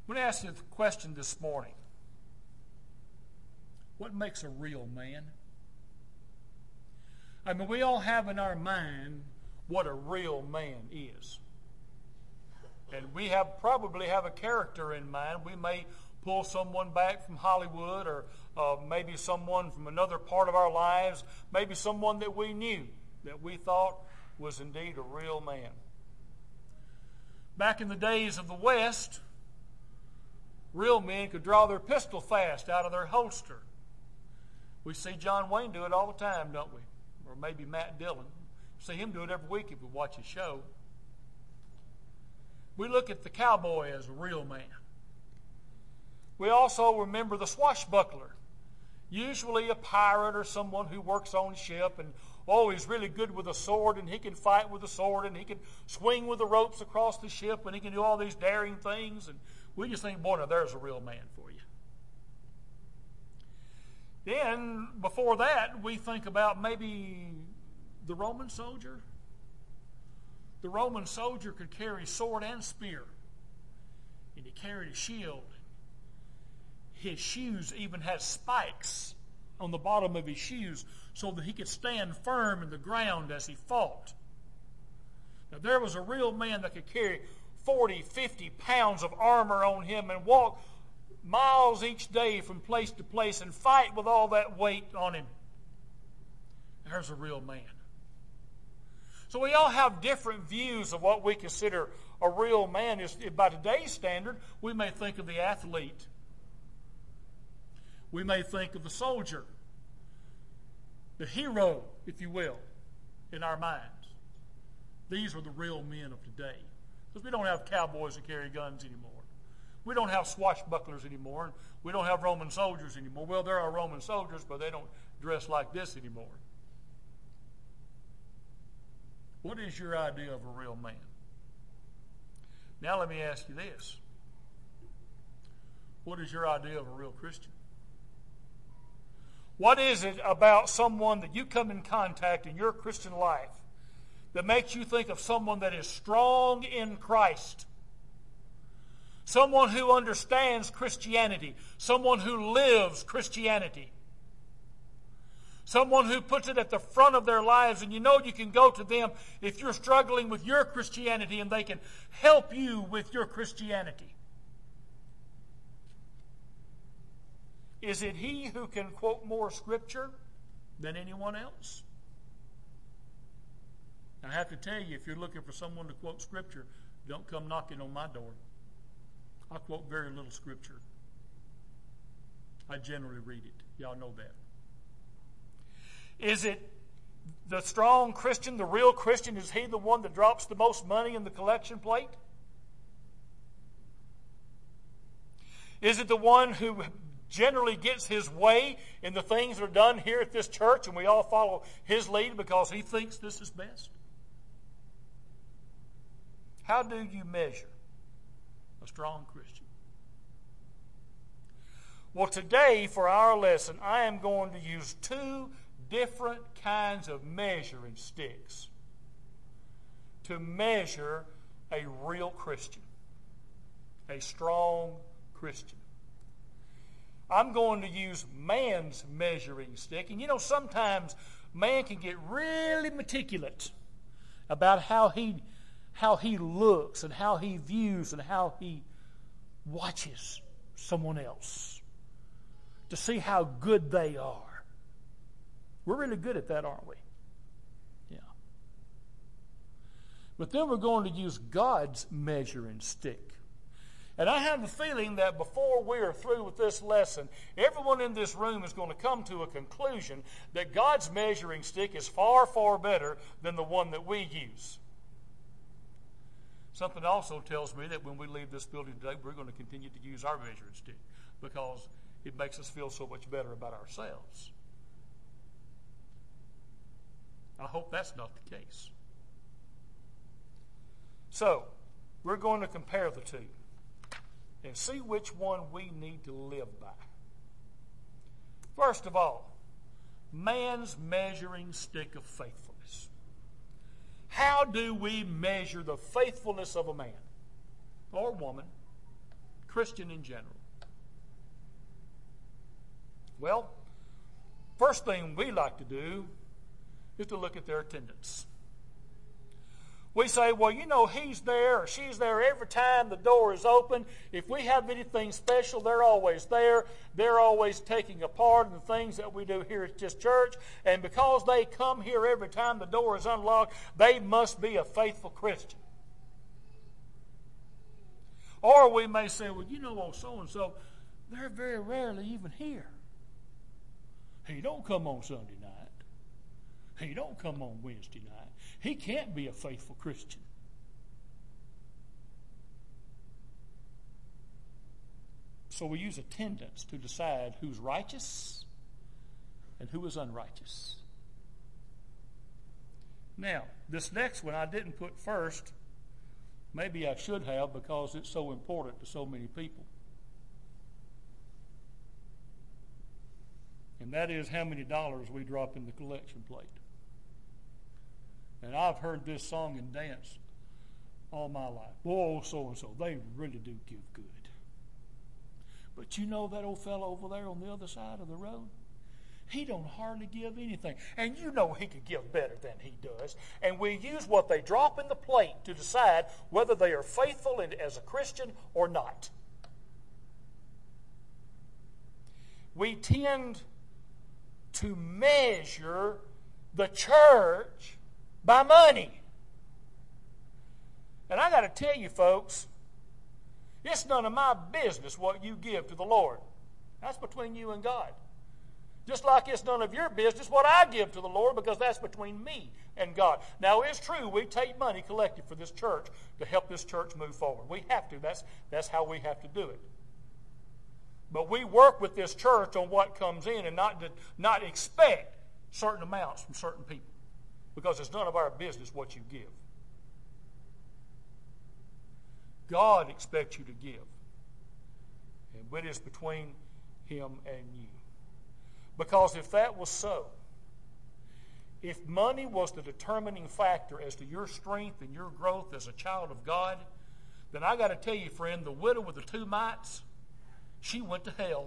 I'm going to ask you the question this morning. What makes a real man? I mean, we all have in our mind what a real man is. And we probably have a character in mind. We may pull someone back from Hollywood, or maybe someone from another part of our lives, maybe someone that we knew that we thought was indeed a real man. Back in the days of the West, real men could draw their pistol fast out of their holster. We see John Wayne do it all the time, don't we? Or maybe Matt Dillon. See him do it every week if we watch his show. We look at the cowboy as a real man. We also remember the swashbuckler, usually a pirate or someone who works on ship, and he's really good with a sword, and he can fight with a sword, and he can swing with the ropes across the ship, and he can do all these daring things, and we just think, boy, now there's a real man for you. Then, before that, we think about maybe the Roman soldier. The Roman soldier could carry sword and spear, and he carried a shield. His shoes even had spikes on the bottom of his shoes so that he could stand firm in the ground as he fought. Now, there was a real man that could carry 40, 50 pounds of armor on him and walk miles each day from place to place and fight with all that weight on him. There's a real man. So we all have different views of what we consider a real man. By today's standard, we may think of the athlete. We may think of the soldier, the hero, if you will, in our minds. These are the real men of today. Because we don't have cowboys that carry guns anymore. We don't have swashbucklers anymore. And we don't have Roman soldiers anymore. Well, there are Roman soldiers, but they don't dress like this anymore. What is your idea of a real man? Now let me ask you this. What is your idea of a real Christian? What is it about someone that you come in contact in your Christian life that makes you think of someone that is strong in Christ? Someone who understands Christianity. Someone who lives Christianity. Someone who puts it at the front of their lives, and you know you can go to them if you're struggling with your Christianity, and they can help you with your Christianity. Is it he who can quote more Scripture than anyone else? I have to tell you, if you're looking for someone to quote Scripture, don't come knocking on my door. I quote very little Scripture. I generally read it. Y'all know that. Is it the strong Christian, the real Christian? Is he the one that drops the most money in the collection plate? Is it the one who generally gets his way in the things that are done here at this church, and we all follow his lead because he thinks this is best? How do you measure a strong Christian? Well, today for our lesson, I am going to use two different kinds of measuring sticks to measure a real Christian, a strong Christian. I'm going to use man's measuring stick. And you know, sometimes man can get really meticulous about how he looks and how he views and how he watches someone else to see how good they are. We're really good at that, aren't we? Yeah. But then we're going to use God's measuring stick. And I have the feeling that before we are through with this lesson, everyone in this room is going to come to a conclusion that God's measuring stick is far, far better than the one that we use. Something also tells me that when we leave this building today, we're going to continue to use our measuring stick because it makes us feel so much better about ourselves. I hope that's not the case. So, we're going to compare the two and see which one we need to live by. First of all, man's measuring stick of faithfulness. How do we measure the faithfulness of a man or woman, Christian in general? Well, first thing we like to do is to look at their attendance. We say, well, you know, he's there or she's there every time the door is open. If we have anything special, they're always there. They're always taking a part in the things that we do here at this church. And because they come here every time the door is unlocked, they must be a faithful Christian. Or we may say, well, you know, old so-and-so, they're very rarely even here. He don't come on Sunday night. He don't come on Wednesday night. He can't be a faithful Christian. So we use attendance to decide who's righteous and who is unrighteous. Now, this next one I didn't put first. Maybe I should have because it's so important to so many people. And that is how many dollars we drop in the collection plate. And I've heard this song and dance all my life. Boy, so-and-so, they really do give good. But you know that old fellow over there on the other side of the road? He don't hardly give anything. And you know he could give better than he does. And we use what they drop in the plate to decide whether they are faithful as a Christian or not. We tend to measure the church by money. And I got to tell you, folks, it's none of my business what you give to the Lord. That's between you and God. Just like it's none of your business what I give to the Lord, because that's between me and God. Now, it's true, we take money collected for this church to help this church move forward. We have to. That's how we have to do it. But we work with this church on what comes in and not expect certain amounts from certain people, because it's none of our business what you give. God expects you to give. And it is between Him and you. Because if that was so, if money was the determining factor as to your strength and your growth as a child of God, then I got to tell you, friend, the widow with the 2 mites, she went to hell.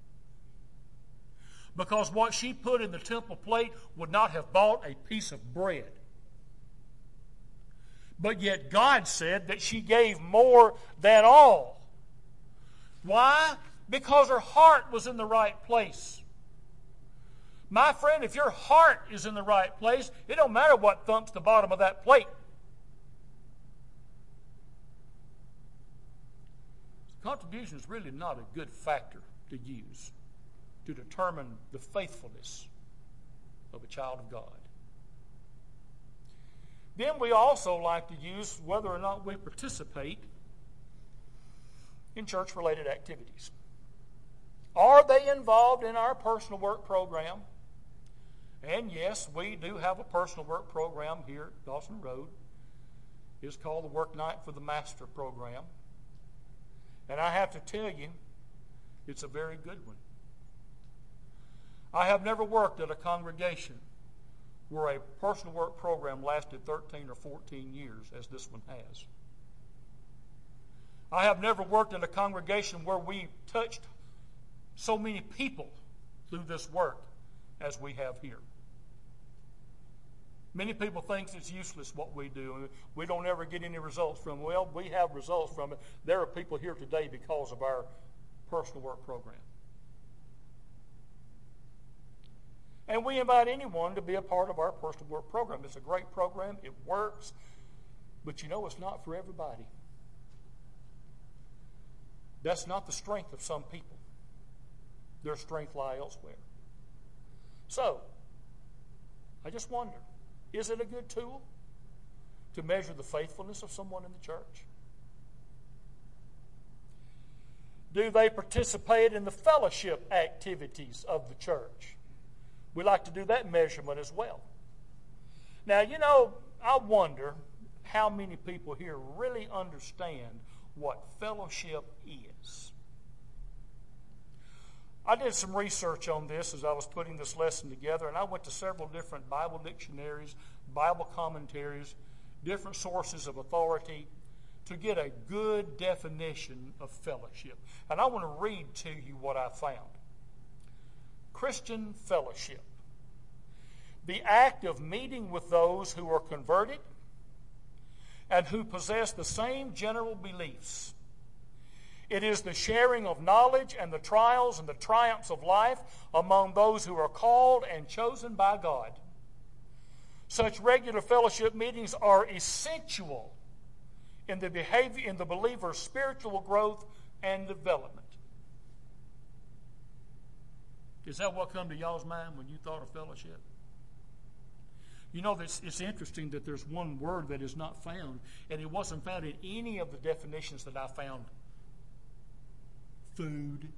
Because what she put in the temple plate would not have bought a piece of bread. But yet God said that she gave more than all. Why? Because her heart was in the right place. My friend, if your heart is in the right place, it don't matter what thumps the bottom of that plate. Contribution is really not a good factor to use to determine the faithfulness of a child of God. Then we also like to use whether or not we participate in church-related activities. Are they involved in our personal work program? And yes, we do have a personal work program here at Dawson Road. It's called the Work Night for the Master program. And I have to tell you, it's a very good one. I have never worked at a congregation where a personal work program lasted 13 or 14 years as this one has. I have never worked in a congregation where we touched so many people through this work as we have here. Many people think it's useless what we do. We don't ever get any results from it. Well, we have results from it. There are people here today because of our personal work program. And we invite anyone to be a part of our personal work program. It's a great program. It works. But you know, it's not for everybody. That's not the strength of some people. Their strength lies elsewhere. So, I just wonder, is it a good tool to measure the faithfulness of someone in the church? Do they participate in the fellowship activities of the church? We like to do that measurement as well. Now, you know, I wonder how many people here really understand what fellowship is. I did some research on this as I was putting this lesson together, and I went to several different Bible dictionaries, Bible commentaries, different sources of authority, to get a good definition of fellowship. And I want to read to you what I found. Christian fellowship: the act of meeting with those who are converted and who possess the same general beliefs. It is the sharing of knowledge and the trials and the triumphs of life among those who are called and chosen by God. Such regular fellowship meetings are essential in the behavior, in the believer's spiritual growth and development. Is that what come to y'all's mind when you thought of fellowship? You know, it's interesting that there's one word that is not found, and it wasn't found in any of the definitions that I found. Food.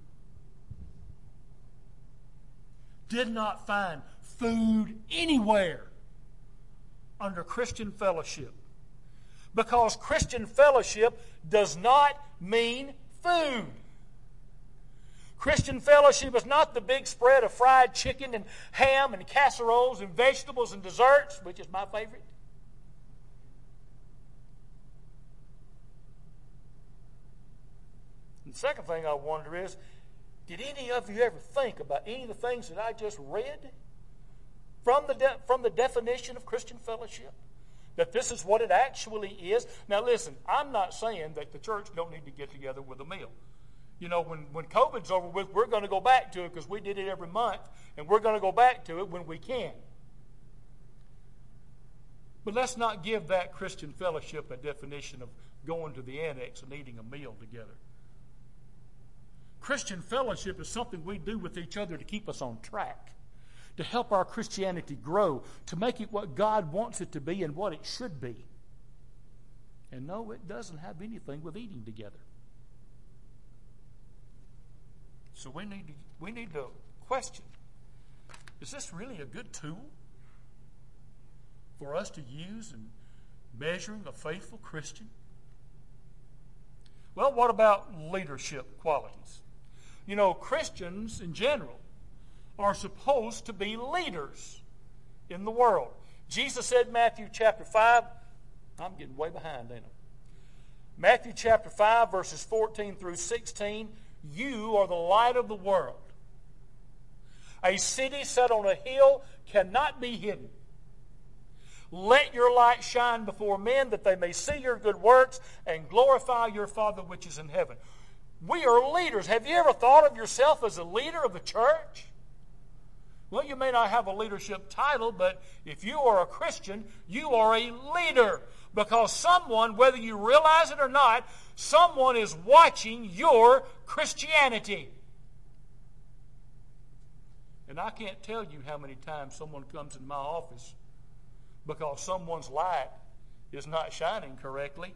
Did not find food anywhere under Christian fellowship. Because Christian fellowship does not mean food. Christian fellowship is not the big spread of fried chicken and ham and casseroles and vegetables and desserts, which is my favorite. And the second thing I wonder is, did any of you ever think about any of the things that I just read from the definition of Christian fellowship? That this is what it actually is. Now listen, I'm not saying that the church don't need to get together with a meal. You know, when COVID's over with, we're going to go back to it because we did it every month, and we're going to go back to it when we can. But let's not give that Christian fellowship a definition of going to the annex and eating a meal together. Christian fellowship is something we do with each other to keep us on track, to help our Christianity grow, to make it what God wants it to be and what it should be. And no, it doesn't have anything with eating together. So we need to question, is this really a good tool for us to use in measuring a faithful Christian? Well, what about leadership qualities? You know, Christians in general are supposed to be leaders in the world. Jesus said in Matthew chapter 5, I'm getting way behind, ain't I? Matthew chapter 5, verses 14 through 16, you are the light of the world. A city set on a hill cannot be hidden. Let your light shine before men that they may see your good works and glorify your Father which is in heaven. We are leaders. Have you ever thought of yourself as a leader of the church? Well, you may not have a leadership title, but if you are a Christian, you are a leader. Because someone, whether you realize it or not, someone is watching your Christianity. And I can't tell you how many times someone comes in my office because someone's light is not shining correctly,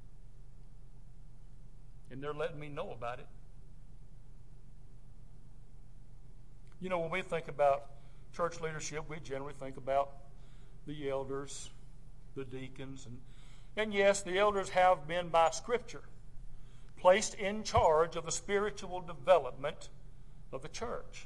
and they're letting me know about it. You know, when we think about church leadership, we generally think about the elders, the deacons, and yes, the elders have been by Scripture placed in charge of the spiritual development of the church.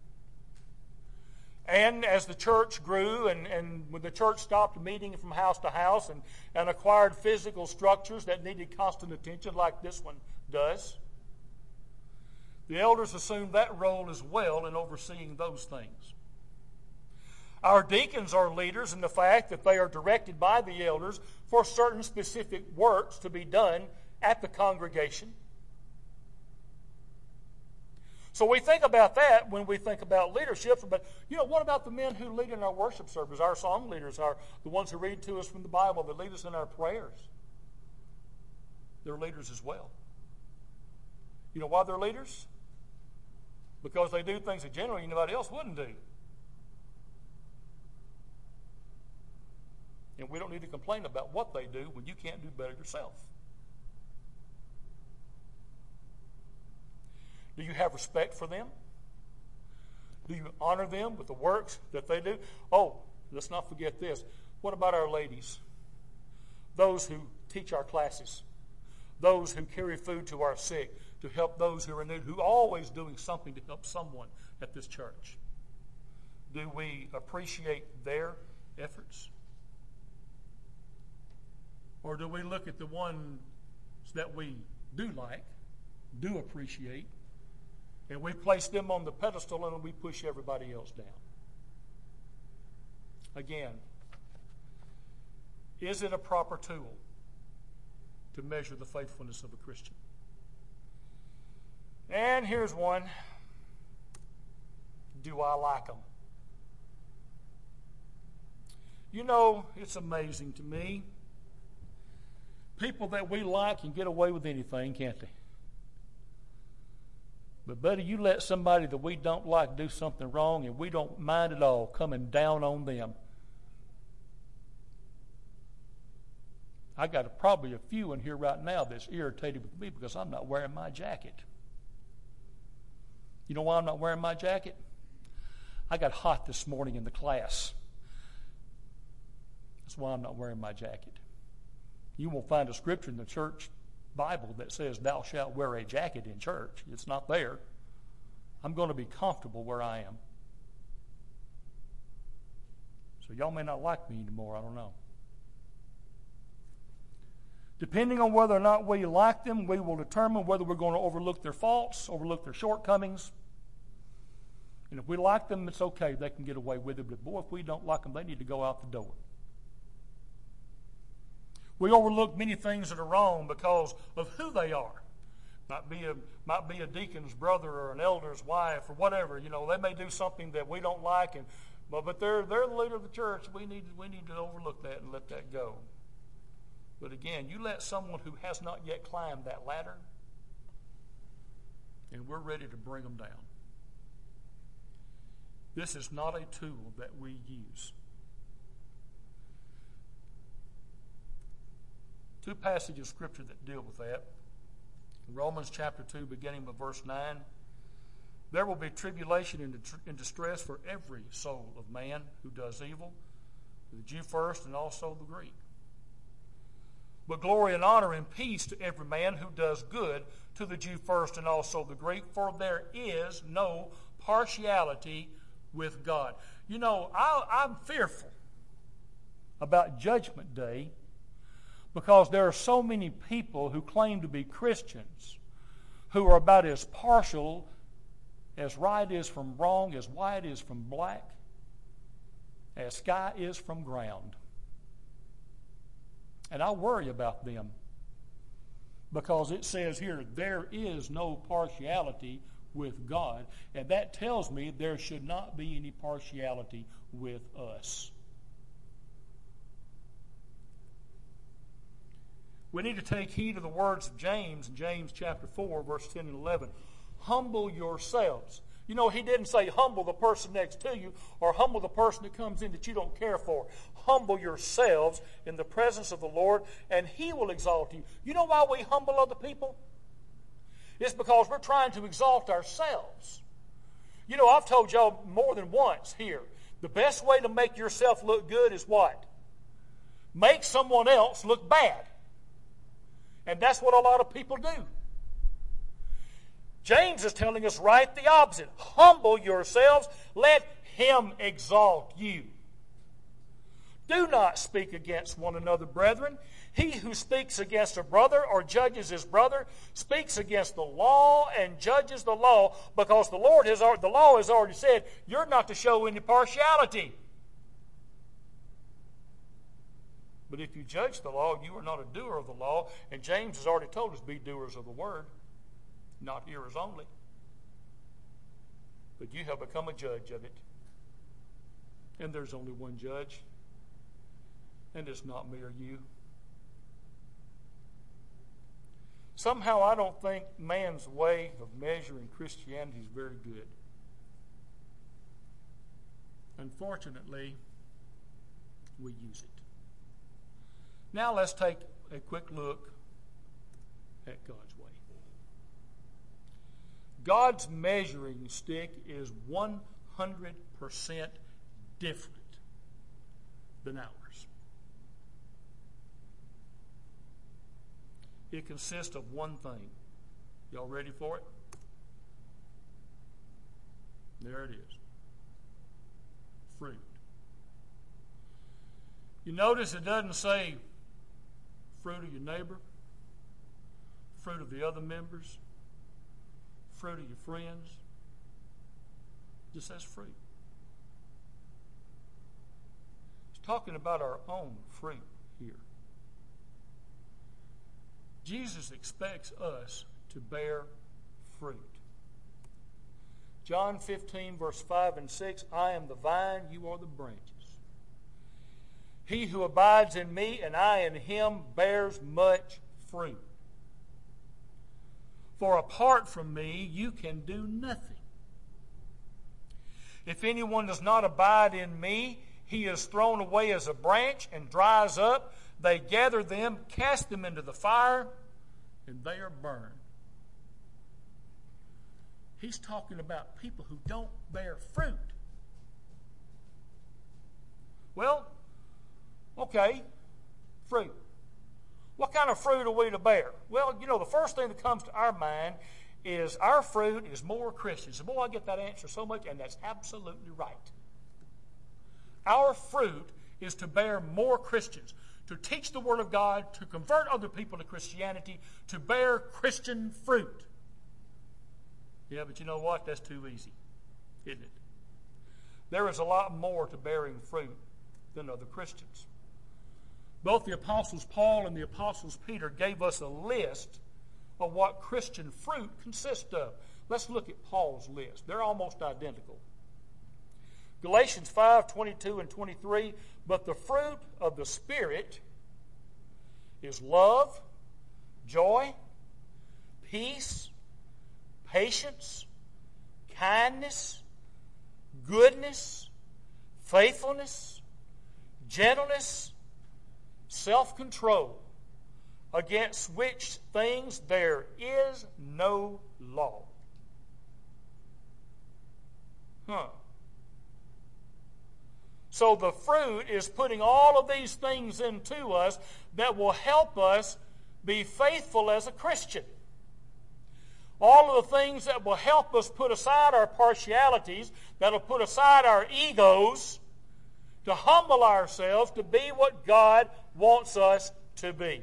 And as the church grew and when the church stopped meeting from house to house and acquired physical structures that needed constant attention like this one does, the elders assumed that role as well in overseeing those things. Our deacons are leaders in the fact that they are directed by the elders for certain specific works to be done at the congregation. So we think about that when we think about leadership. But, you know, what about the men who lead in our worship service? Our song leaders are the ones who read to us from the Bible, that lead us in our prayers. They're leaders as well. You know why they're leaders? Because they do things that generally anybody else wouldn't do. And we don't need to complain about what they do when you can't do better yourself. Do you have respect for them? Do you honor them with the works that they do? Oh, let's not forget this. What about our ladies? Those who teach our classes. Those who carry food to our sick, to help those who are in need, who are always doing something to help someone at this church. Do we appreciate their efforts? Or do we look at the one that we do like, do appreciate, and we place them on the pedestal and we push everybody else down. Again, is it a proper tool to measure the faithfulness of a Christian? And here's one. Do I like them? You know, it's amazing to me. People that we like can get away with anything, can't they? But, buddy, you let somebody that we don't like do something wrong and we don't mind at all coming down on them. I got probably a few in here right now that's irritated with me because I'm not wearing my jacket. You know why I'm not wearing my jacket? I got hot this morning in the class. That's why I'm not wearing my jacket. You won't find a scripture in the church Bible that says thou shalt wear a jacket in church. It's not there. I'm going to be comfortable where I am. So y'all may not like me anymore. I don't know. Depending on whether or not we like them, we will determine whether we're going to overlook their faults, overlook their shortcomings. And if we like them, it's okay. They can get away with it. But boy, if we don't like them, they need to go out the door. We overlook many things that are wrong because of who they are. Might be a deacon's brother or an elder's wife or whatever. You know, they may do something that we don't like, but they're the leader of the church. We need to overlook that and let that go. But again, you let someone who has not yet climbed that ladder, and we're ready to bring them down. This is not a tool that we use. Two passages of Scripture that deal with that. Romans chapter 2, beginning with verse 9. There will be tribulation and distress for every soul of man who does evil, the Jew first and also the Greek. But glory and honor and peace to every man who does good, to the Jew first and also the Greek, for there is no partiality with God. You know, I'm fearful about Judgment Day because there are so many people who claim to be Christians who are about as partial as right is from wrong, as white is from black, as sky is from ground. And I worry about them because it says here, there is no partiality with God. And that tells me there should not be any partiality with us. We need to take heed of the words of James in James chapter 4, verse 10 and 11. Humble yourselves. You know, he didn't say humble the person next to you or humble the person that comes in that you don't care for. Humble yourselves in the presence of the Lord, and he will exalt you. You know why we humble other people? It's because we're trying to exalt ourselves. You know, I've told y'all more than once here, the best way to make yourself look good is what? Make someone else look bad. And that's what a lot of people do. James is telling us right the opposite. Humble yourselves, let him exalt you. Do not speak against one another, brethren. He who speaks against a brother or judges his brother speaks against the law and judges the law, because the law has already said you're not to show any partiality. But if you judge the law, you are not a doer of the law. And James has already told us, be doers of the word, not hearers only. But you have become a judge of it. And there's only one judge. And it's not me or you. Somehow I don't think man's way of measuring Christianity is very good. Unfortunately, we use it. Now let's take a quick look at God's way. God's measuring stick is 100% different than ours. It consists of one thing. Y'all ready for it? There it is. Fruit. You notice it doesn't say fruit of your neighbor. fruit of the other members, fruit of your friends. Just as fruit. It's talking about our own fruit here. Jesus expects us to bear fruit. John 15, verse 5 and 6, I am the vine, you are the branches. He who abides in me and I in him bears much fruit. For apart from me, you can do nothing. If anyone does not abide in me, he is thrown away as a branch and dries up. They gather them, cast them into the fire, and they are burned. He's talking about people who don't bear fruit. Well, okay, fruit. What kind of fruit are we to bear? Well, the first thing that comes to our mind is our fruit is more Christians. Boy, I get that answer so much, and that's absolutely right. Our fruit is to bear more Christians, to teach the Word of God, to convert other people to Christianity, to bear Christian fruit. Yeah, but you know what? That's too easy, isn't it? There is a lot more to bearing fruit than other Christians. Both the Apostles Paul and the Apostles Peter gave us a list of what Christian fruit consists of. Let's look at Paul's list. They're almost identical. Galatians 5:22 and 23, but the fruit of the Spirit is love, joy, peace, patience, kindness, goodness, faithfulness, gentleness, self-control. Against which things there is no law. So the fruit is putting all of these things into us that will help us be faithful as a Christian. All of the things that will help us put aside our partialities, that will put aside our egos, to humble ourselves to be what God wants us to be.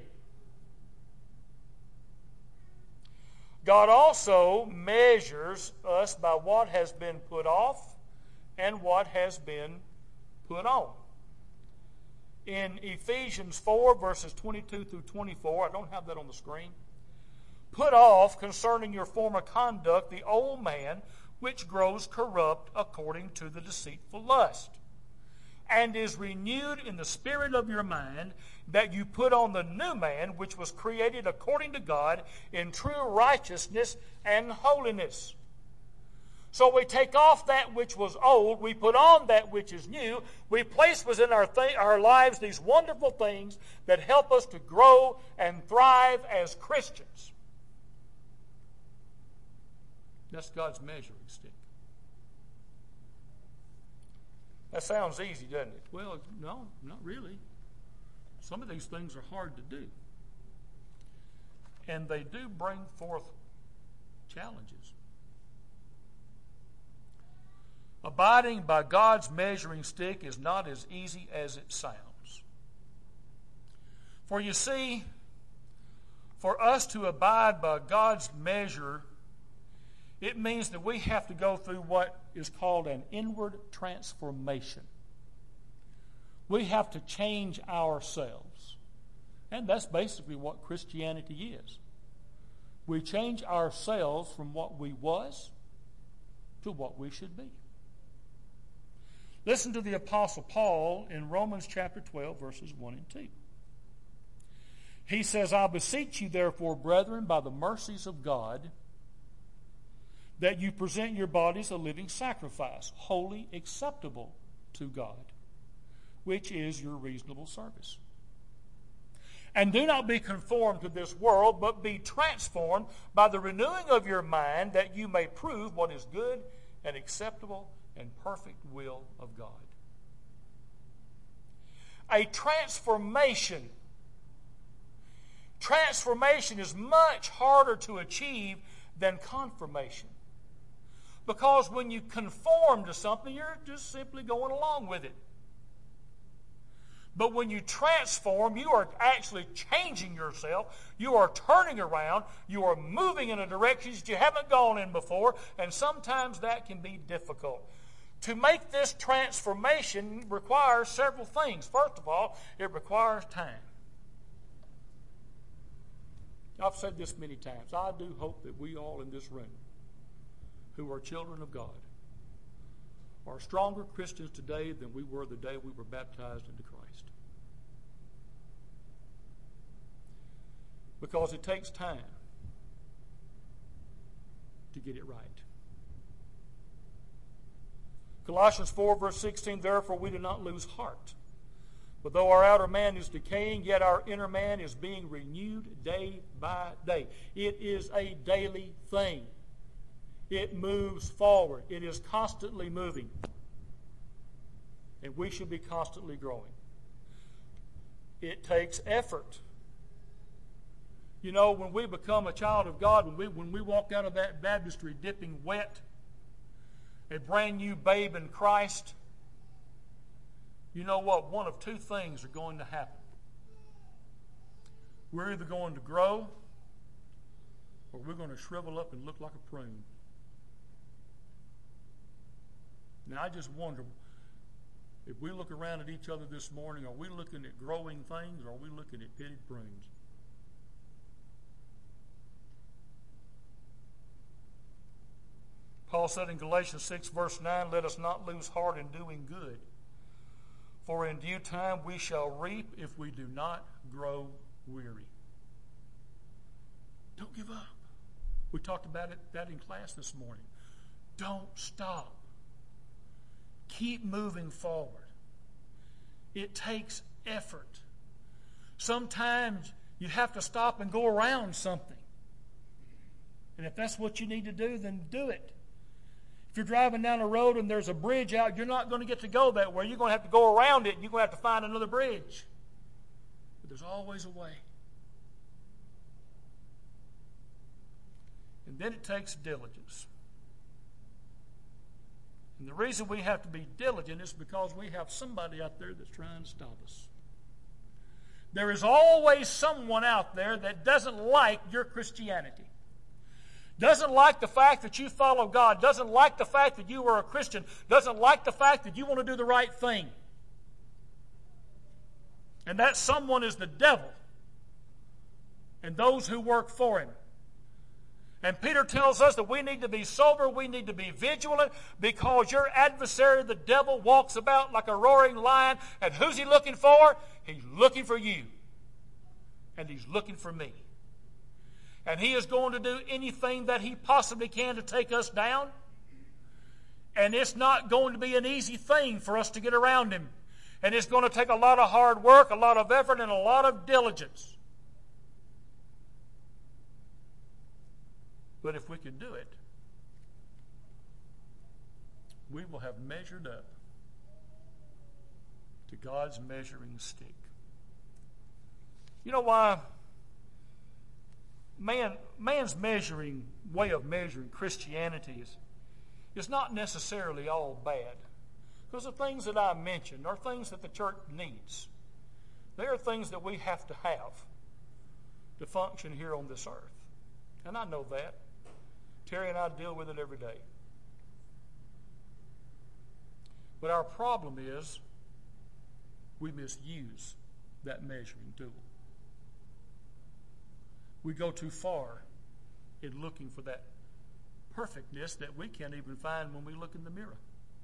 God also measures us by what has been put off and what has been put on. In Ephesians 4, verses 22 through 24, I don't have that on the screen. Put off concerning your former conduct the old man, which grows corrupt according to the deceitful lust, and is renewed in the spirit of your mind, that you put on the new man, which was created according to God in true righteousness and holiness. So we take off that which was old, we put on that which is new, we place within our lives these wonderful things that help us to grow and thrive as Christians. That's God's measuring stick. That sounds easy, doesn't it? Well, no, not really. Some of these things are hard to do. And they do bring forth challenges. Abiding by God's measuring stick is not as easy as it sounds. For you see, for us to abide by God's measure, it means that we have to go through what is called an inward transformation. We have to change ourselves. And that's basically what Christianity is. We change ourselves from what we was to what we should be. Listen to the Apostle Paul in Romans chapter 12, verses 1 and 2. He says, I beseech you therefore, brethren, by the mercies of God, that you present your bodies a living sacrifice, wholly acceptable to God, which is your reasonable service. And do not be conformed to this world, but be transformed by the renewing of your mind, that you may prove what is good and acceptable and perfect will of God. A transformation. Transformation is much harder to achieve than confirmation. Because when you conform to something, you're just simply going along with it. But when you transform, you are actually changing yourself. You are turning around. You are moving in a direction that you haven't gone in before, and sometimes that can be difficult. To make this transformation requires several things. First of all, it requires time. I've said this many times. I do hope that we all in this room who are children of God are stronger Christians today than we were the day we were baptized into Christ. Because it takes time to get it right. Colossians 4 verse 16, therefore we do not lose heart. But though our outer man is decaying, yet our inner man is being renewed day by day. It is a daily thing. It moves forward. It is constantly moving. And we should be constantly growing. It takes effort. You know, when we become a child of God, when we walk out of that baptistry dipping wet, a brand new babe in Christ, you know what? One of two things are going to happen. We're either going to grow or we're going to shrivel up and look like a prune. Now, I just wonder, if we look around at each other this morning, are we looking at growing things or are we looking at pitted prunes? Paul said in Galatians 6 verse 9, let us not lose heart in doing good, for in due time we shall reap if we do not grow weary. Don't give up. We talked about that in class this morning. Don't stop. Keep moving forward. It takes effort. Sometimes you have to stop and go around something. And if that's what you need to do, then do it. If you're driving down a road and there's a bridge out, you're not going to get to go that way. You're going to have to go around it and you're going to have to find another bridge. But there's always a way. And then it takes diligence. And the reason we have to be diligent is because we have somebody out there that's trying to stop us. There is always someone out there that doesn't like your Christianity. Doesn't like the fact that you follow God. Doesn't like the fact that you are a Christian. Doesn't like the fact that you want to do the right thing. And that someone is the devil and those who work for him. And Peter tells us that we need to be sober, we need to be vigilant, because your adversary, the devil, walks about like a roaring lion. And who's he looking for? He's looking for you. And he's looking for me. And he is going to do anything that he possibly can to take us down. And it's not going to be an easy thing for us to get around him. And it's going to take a lot of hard work, a lot of effort, and a lot of diligence. But if we can do it, we will have measured up to God's measuring stick. You know why? Man's way of measuring Christianity is not necessarily all bad. Because the things that I mentioned are things that the church needs. They are things that we have to have to function here on this earth. And I know that. Terry and I deal with it every day. But our problem is we misuse that measuring tool. We go too far in looking for that perfectness that we can't even find when we look in the mirror.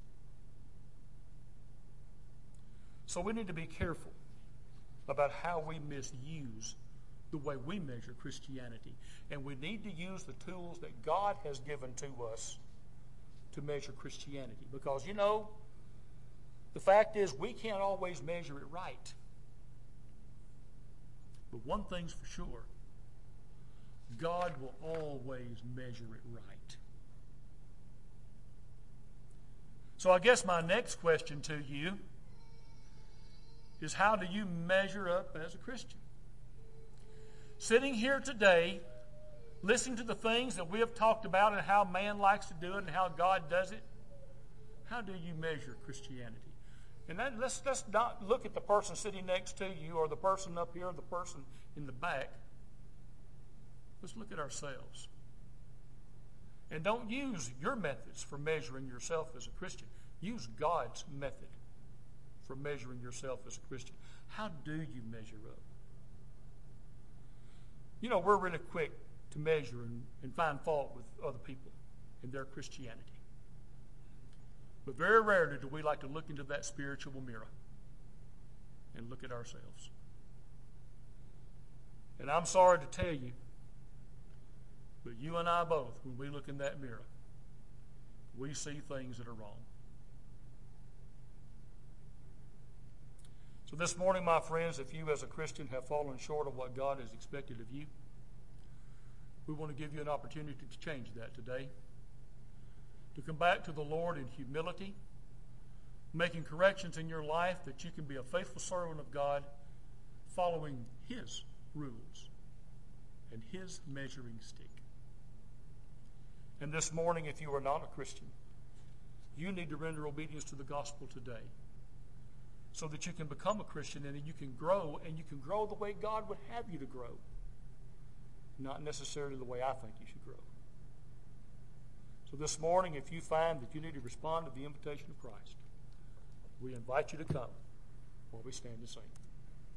So we need to be careful about how we misuse the way we measure Christianity. And we need to use the tools that God has given to us to measure Christianity. Because, you know, the fact is we can't always measure it right. But one thing's for sure. God will always measure it right. So I guess my next question to you is, how do you measure up as a Christian? Sitting here today, listening to the things that we have talked about and how man likes to do it and how God does it, how do you measure Christianity? And let's not look at the person sitting next to you or the person up here or the person in the back. Let's look at ourselves. And don't use your methods for measuring yourself as a Christian. Use God's method for measuring yourself as a Christian. How do you measure up? You know, we're really quick to measure and find fault with other people in their Christianity. But very rarely do we like to look into that spiritual mirror and look at ourselves. And I'm sorry to tell you, but you and I both, when we look in that mirror, we see things that are wrong. So this morning, my friends, if you as a Christian have fallen short of what God has expected of you, we want to give you an opportunity to change that today. To come back to the Lord in humility, making corrections in your life that you can be a faithful servant of God, following His rules and His measuring stick. And this morning, if you are not a Christian, you need to render obedience to the gospel today so that you can become a Christian and you can grow, and you can grow the way God would have you to grow, not necessarily the way I think you should grow. So this morning, if you find that you need to respond to the invitation of Christ, we invite you to come while we stand and sing.